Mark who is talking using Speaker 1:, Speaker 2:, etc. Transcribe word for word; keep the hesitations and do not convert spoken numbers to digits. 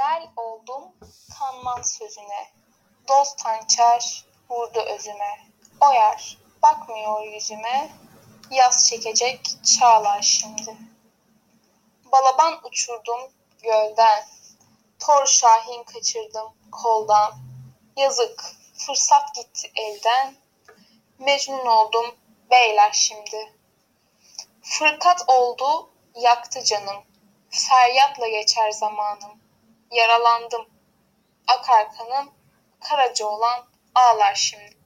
Speaker 1: Sel oldum kanmam sözüne, dost hançer vurdu özüme. O yar bakmıyor yüzüme, yas çekecek çağlar şimdi. Balaban uçurdum gölden, tor şahin kaçırdım koldan. Yazık fırsat gitti elden, mecnun oldum beyler şimdi. Fırkat oldu yaktı canım, feryatla geçer zamanım. Yaralandım akar kanım, karaca olan ağlar şimdi.